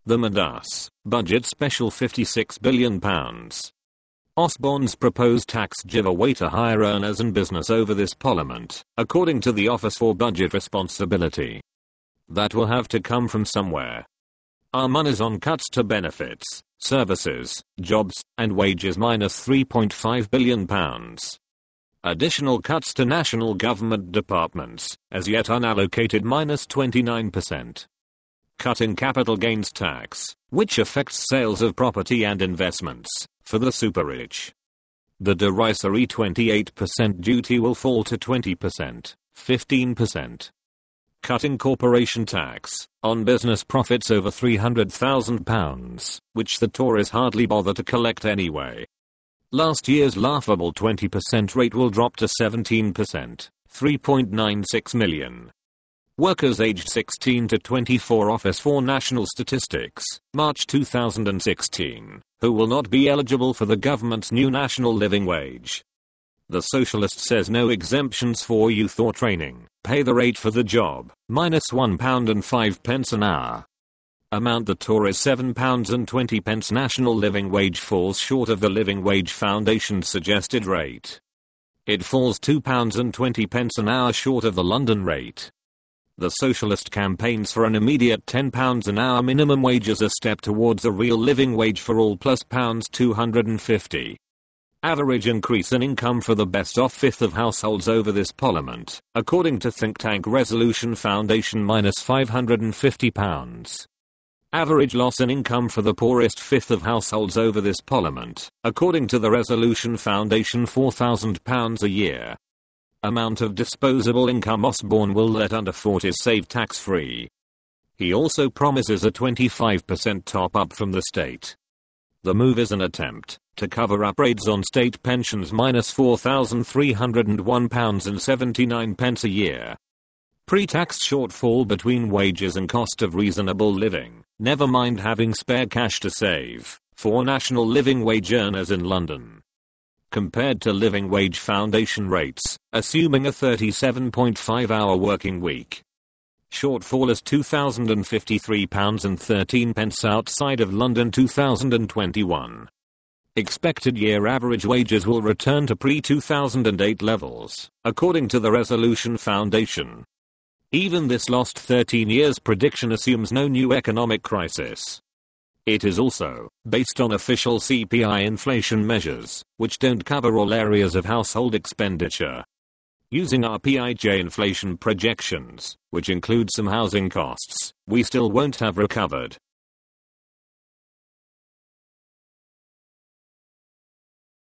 The Midas budget special £56 billion. Osborne's proposed tax give away to higher earners and business over this parliament, according to the Office for Budget Responsibility. That will have to come from somewhere. Our money's on cuts to benefits, services, jobs, and wages minus £3.5 billion. Additional cuts to national government departments, as yet unallocated minus 29%. Cutting capital gains tax, which affects sales of property and investments, for the super rich. The derisory 28% duty will fall to 20%, 15%. Cutting corporation tax, on business profits over £300,000, which the Tories hardly bother to collect anyway. Last year's laughable 20% rate will drop to 17%, 3.96 million. Workers aged 16 to 24 Office for National Statistics, March 2016, who will not be eligible for the government's new national living wage. The Socialist says no exemptions for youth or training, pay the rate for the job, minus £1.05 an hour. Amount the Tories £7.20 national living wage falls short of the Living Wage Foundation's suggested rate. It falls £2.20 an hour short of the London rate. The Socialist campaigns for an immediate £10 an hour minimum wage as a step towards a real living wage for all plus £250. Average increase in income for the best off fifth of households over this parliament, according to think tank Resolution Foundation minus £550. Average loss in income for the poorest fifth of households over this parliament, according to the Resolution Foundation £4,000 a year. Amount of disposable income Osborne will let under 40s save tax-free. He also promises a 25% top-up from the state. The move is an attempt to cover up raids on state pensions minus £4,301.79 a year. Pre-tax shortfall between wages and cost of reasonable living, never mind having spare cash to save, for national living wage earners in London. Compared to Living Wage Foundation rates, assuming a 37.5-hour working week. Shortfall is £2,053.13 outside of London 2021. Expected year average wages will return to pre-2008 levels, according to the Resolution Foundation. Even this lost 13 years prediction assumes no new economic crisis. It is also based on official CPI inflation measures, which don't cover all areas of household expenditure. Using RPIJ inflation projections, which include some housing costs, we still won't have recovered